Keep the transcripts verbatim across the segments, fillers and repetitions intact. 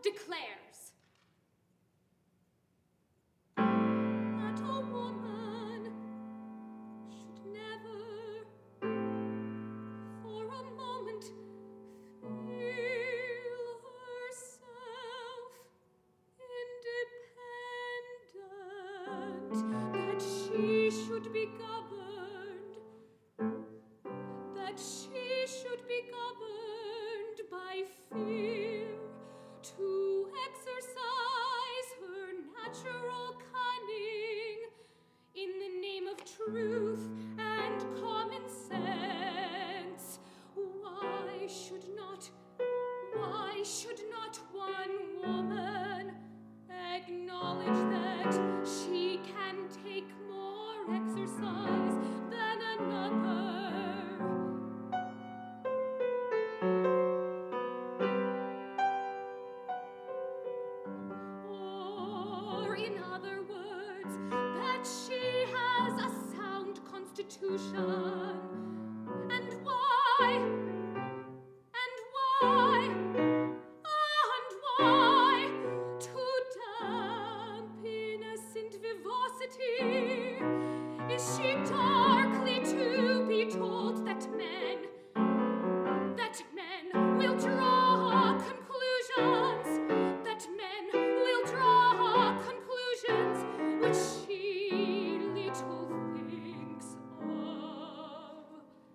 declares that a woman should never for a moment feel herself independent, that she should be governed, that she should be governed by fear, to exercise her natural cunning in the name of truth and common sense. Why should not, why should not one woman acknowledge that she can take more exercise than another? Or, in other words, that she has a sound constitution. And why? And why? And why? To damp innocent vivacity, is she darkly to be told that men, that men will draw conclusions, that men will draw conclusions which she little thinks of?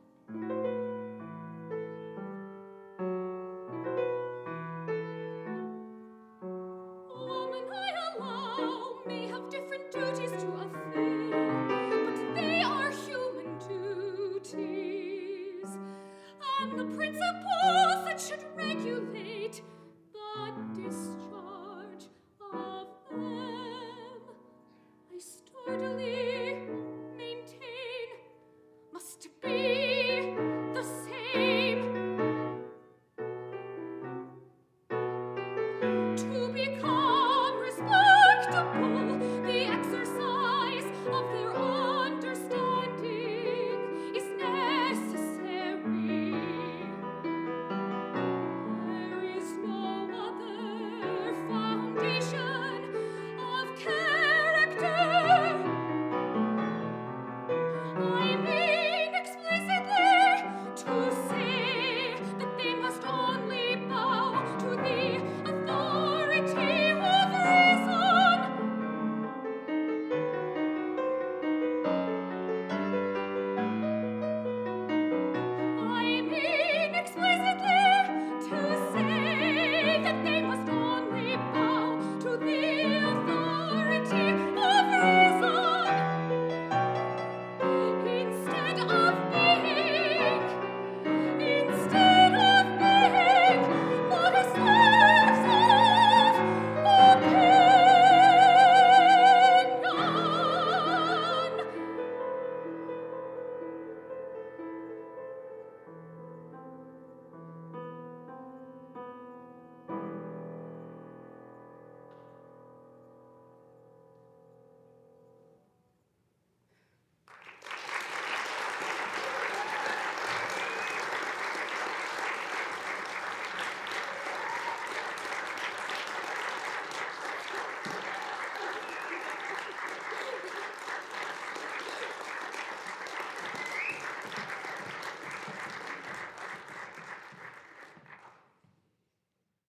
Woman, I allow, may have different duties to fulfill, but they are human duties, and the principles that should regulate